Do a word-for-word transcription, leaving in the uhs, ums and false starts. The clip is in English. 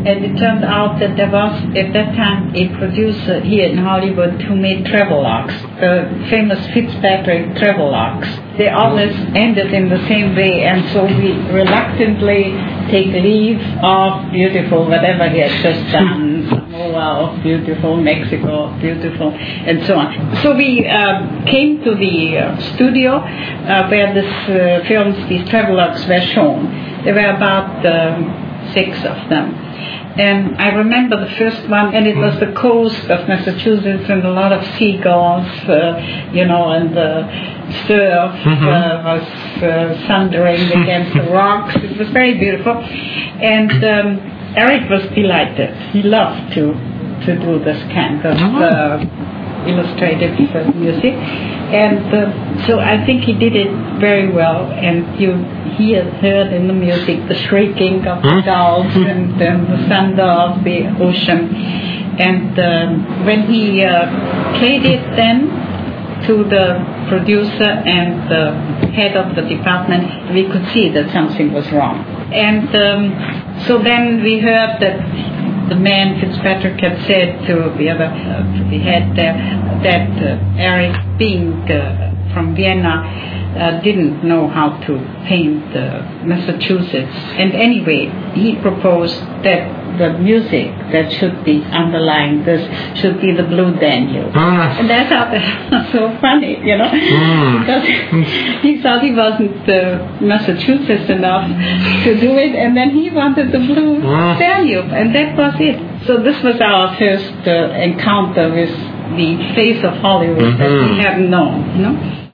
And it turned out that there was, at that time, a producer here in Hollywood who made travelogues, the famous Fitzpatrick travelogues. They always ended in the same way, and so we reluctantly take leave of beautiful, whatever he had just done, Samoa, beautiful, Mexico, beautiful, and so on. So we uh, came to the uh, studio uh, where this uh, films, these travelogues were shown. There were about um, six of them. And I remember the first one, and it was the coast of Massachusetts, and a lot of seagulls, uh, you know, and the surf mm-hmm. uh, was uh, thundering against the rocks. It was very beautiful. And um, Eric was delighted. He loved to to do this kind of uh, illustrative uh, music. And uh, so I think he did it very well, and you hear, heard in the music the shrieking of the gulls and, and the thunder of the ocean. And um, when he uh, played it then to the producer and the head of the department, we could see that something was wrong. And um, so then we heard that the man Fitzpatrick had said to the other, uh, to the head there, that uh, Eric, being uh, from Vienna, uh, didn't know how to paint uh, Massachusetts. And anyway, he proposed that the music that should be underlying this should be the Blue Danube. Ah. And I thought that was so funny, you know, mm. because he thought he wasn't uh, Massachusetts enough to do it, and then he wanted the Blue mm. Danube, and that was it. So this was our first uh, encounter with the face of Hollywood mm-hmm. that we hadn't known, you know.